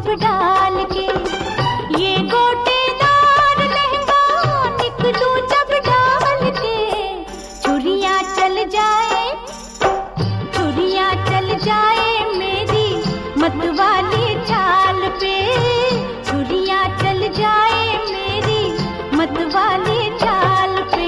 जब डाल के, ये गोटेदार लहंगा निकलूं जब डाल के, छुरियां चल जाए मेरी मतवाली चाल पे, छुरियां चल जाए मेरी मतवाली चाल पे।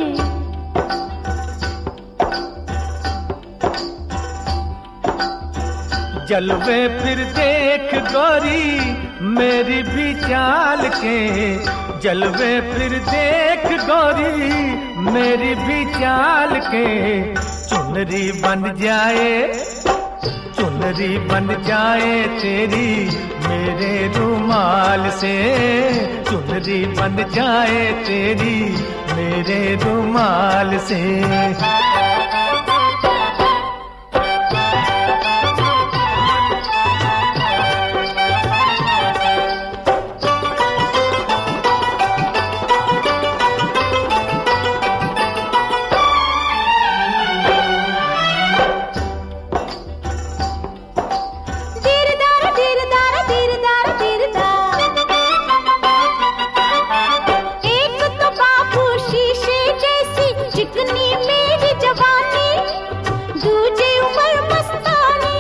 जलवे फिर देख गोरी मेरी भी चाल के, जलवे फिर देख गोरी मेरी भी चाल के, चुनरी बन जाए तेरी मेरे रुमाल से, चुनरी बन जाए तेरी मेरे रुमाल से। चिकनी मेरी जवानी, दूजे उम्र मस्तानी,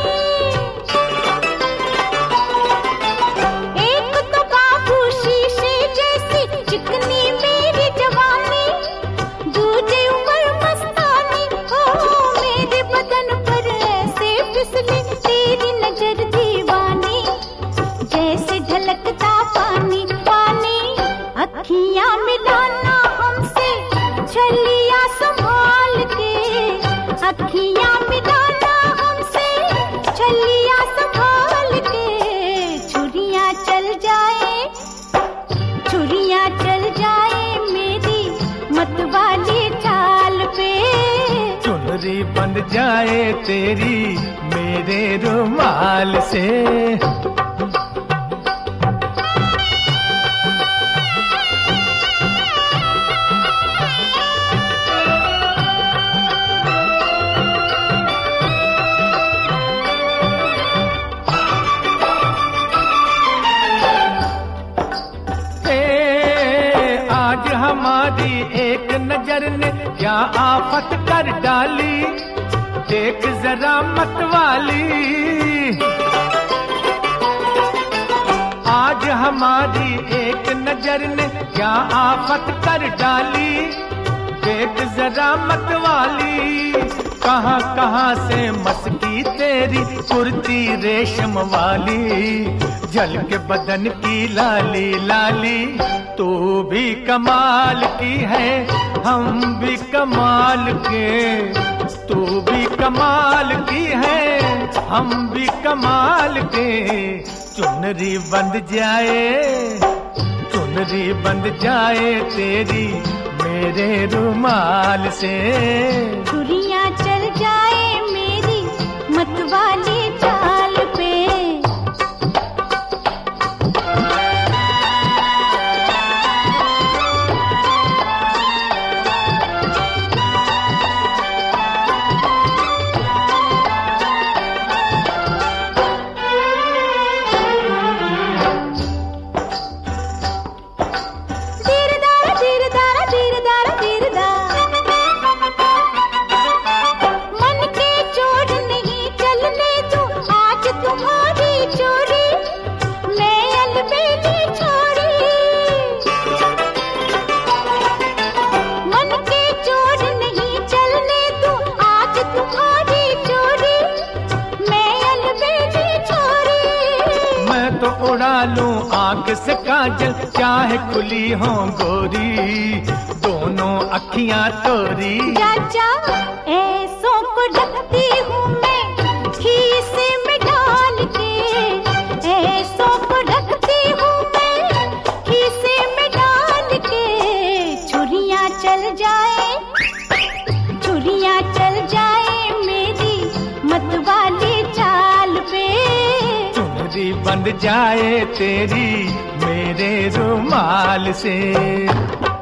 एक तो बाबू शीशे जैसी चिकनी मेरी जवानी, दूजे उम्र मस्तानी। ओ मेरे बदन पर ऐसे फिसली तेरी नजर दीवानी, जैसे ढलकता पानी पानी, अखियां मिलाना हमसे छलिया संभाल के, अखियां मिलाना हमसे छलिया संभाल के, छुरियां चल जाए मेरी मतवाली चाल पे, चुनरी बन जाए तेरी मेरे रुमाल से। हमारी एक नजर ने क्या आफत कर डाली, देख जरा मतवाली, आज हमारी एक नजर ने क्या आफत कर डाली, देख जरा मतवाली, कहां कहां से मस्की तेरी कुर्ती रेशम वाली, झलके बदन की लाली लाली, तू भी कमाल की है हम भी कमाल के, तू भी कमाल की है हम भी कमाल के, चुनरी बंध जाए तेरी मेरे रुमाल से, छुरियां चल जाए मेरी मतवाली चाल पे। उड़ा लूं आंख से काजल चाहे खुली हो गोरी, दोनों अखियां तोरी, चाचा ऐसों को रखती हूँ मैं खीसे में डाल के, ऐसों को रखती हूँ मैं खीसे में डाल के, छुरियां चल जाए मेरी मतवाली चाल पे, चुनरी बंध जाए तेरी मेरे रुमाल से।